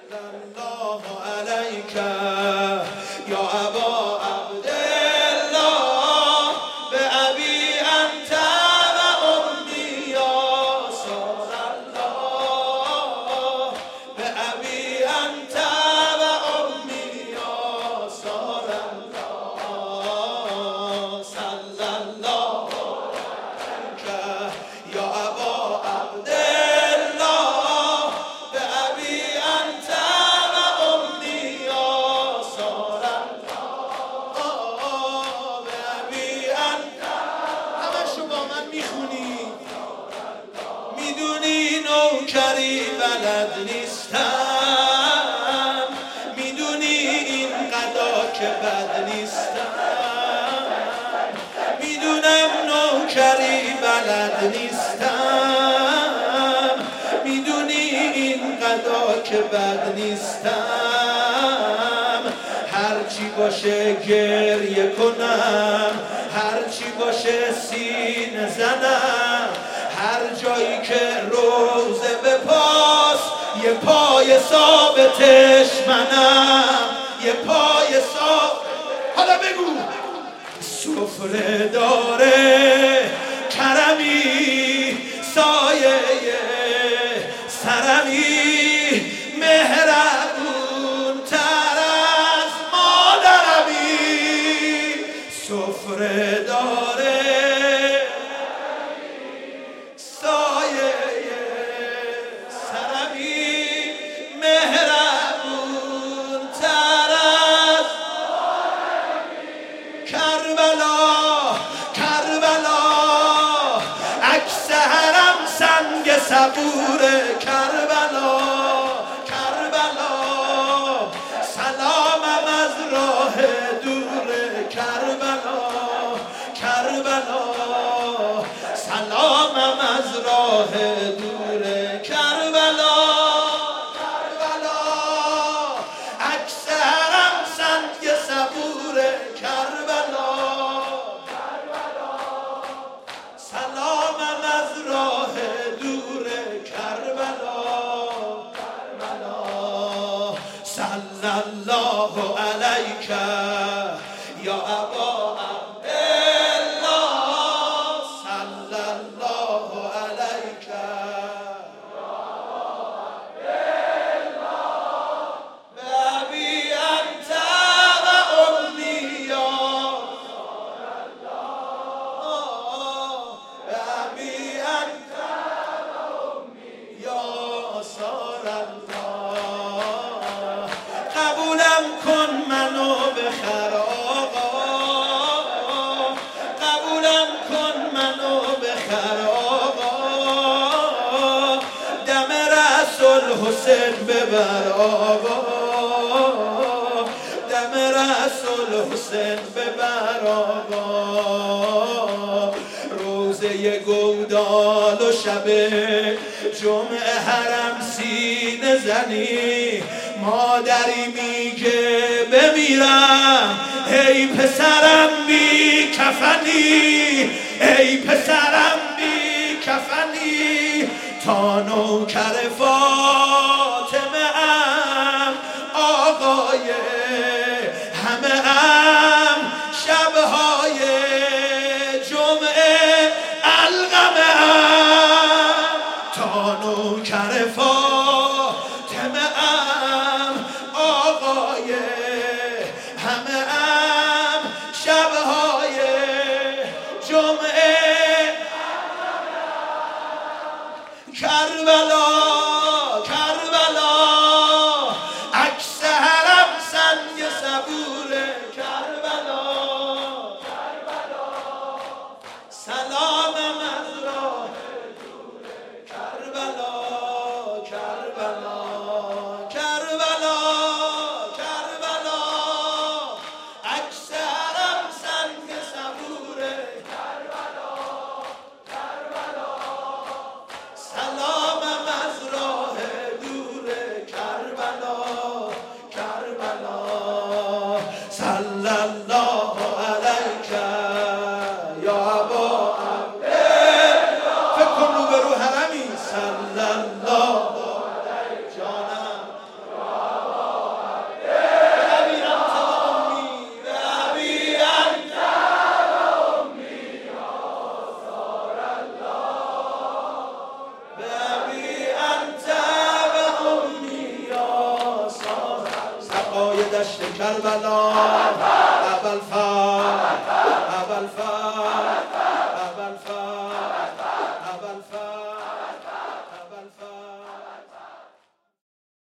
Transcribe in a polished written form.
الله علیک یا ابا عبدالله به ابی انت و امی یا رسول الله به ابی انت و امی یا رسول الله صلی الله علیک یا ابا عبدالله به ابی انت و امی یا رسول الله به ابی انت. همه شما من میخونید، میدونی نوکری بلد نیستم، میدونی این قضا که بد نیستم، میدونم نوکری بلد نیستم، میدونی این قضا که بد نیستم. هرچی باشه گریه کنم، هرچی باشه سینه زنم، هر جایی که روزه به پاس یه پای ثابتش منم، یه پای ثابت. حالا بگو سفره داره کرمی سایه سرمی مهربون تر از مادرمی. سفره داره سایه سرمی مهربون تر از کربلا. کربلا عکس حرم سنگ صبور کربلا. کربلا سلامم از راه دور کربلا. کربلا سلامم از راه دور کربلا. کربلا عکس حرم سنگ صبور کربلا. سلامم از راه دور کربلا. کربلا صلی الله علیک یا ابا عبدالله صلی الله علیک به ابی انت و امی یا به ابی انت یا رسول الله. قبولم کن منو بخر آقا، قبولم کن منو بخر آقا، دم رسول حسین ببر آقا، دم رسول حسین ببر آقا. روزه گودال و شب جمعه حرم سینه زنی، مادری میگه بمیرم ای پسرم بی کفنی، ای پسرم بی کفنی. تا نوکر فاطمه ام آقای همه ام، شبهای جمعه القمه ام. تا نوکر فاطمه ام آقای همه ام، شبهای جمعه کربلا. کربلا دشت کربلا ابوالفضل